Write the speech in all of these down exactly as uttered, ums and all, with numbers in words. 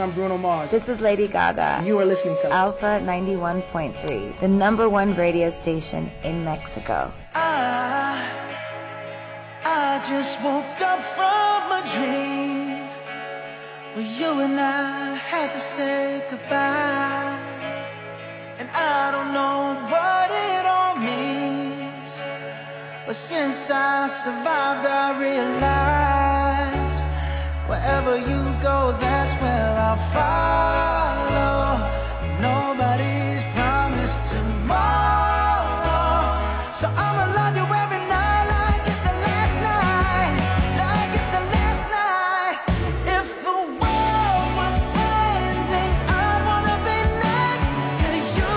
I'm Bruno Mars. This is Lady Gaga. You are listening to Alpha ninety-one point three, the number one radio station in Mexico. I, I just woke up from a dream where you and I had to say goodbye. And I don't know what it all means, but since I survived I realized wherever you go, that's where I'll follow. Nobody's promised tomorrow, so I'ma love you every night like it's the last night, like it's the last night. If the world was ending, I'd wanna be next to you.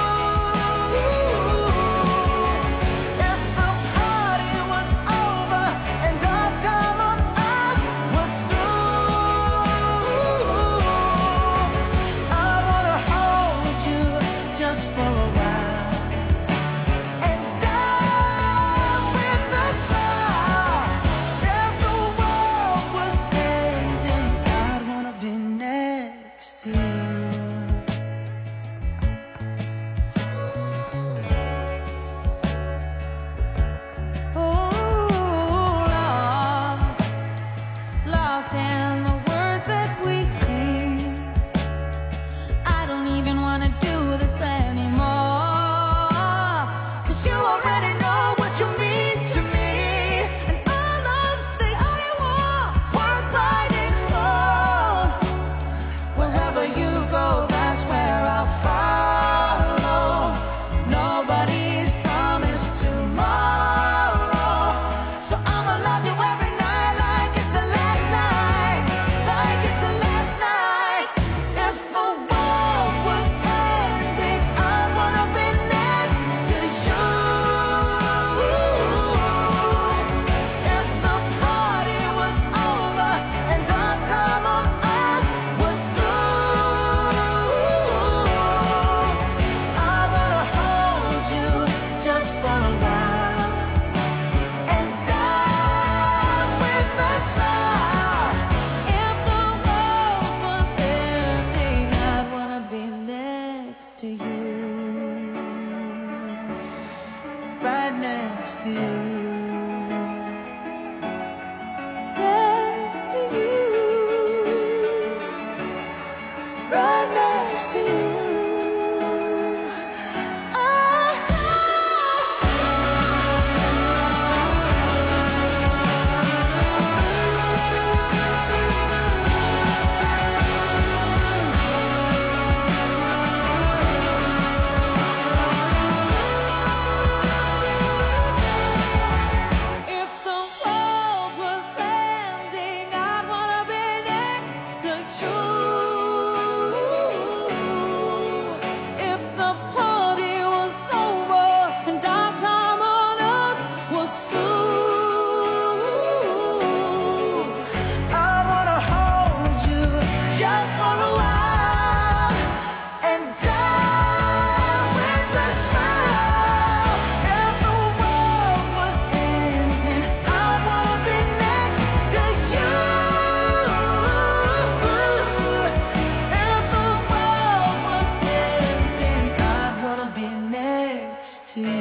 If the party was over and our time on earth was through, I wanna hold you just for a while and dance with the stars. If the world was ending, I'd wanna be next to you. Oh, lost, lost in the words that we sing. I don't even wanna do this anymore, 'cause you already know what you mean to me, and all of the I want worth fighting for. Wherever you go, that's where I'll follow. Nobody's promised tomorrow, so I'ma love you every night like it's the last night, like it's the last night. If the world was ending, I'd wanna be next to you. If the party was over and our time on earth was through, I wanna hold you just for a while and dance with the stars. If the world was ending, I'd wanna be next to you, right next to you, next to you, right next to you. If the world was ending, I'd wanna be next to you. If the party was over and our time on earth was through, I wanna hold you just for a while and dance with the stars. If the world was ending, I wanna be next to you. If the world was ending, I'd wanna be next to you.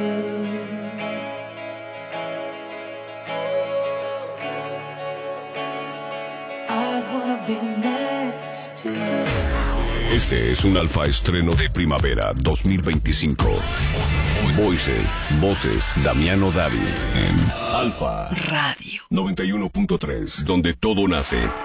I'd wanna be next to you. Este es un alfa estreno de primavera dos mil veinticinco. Voices, voces, Damiano David en Alfa Radio noventa y uno punto tres, donde todo nace.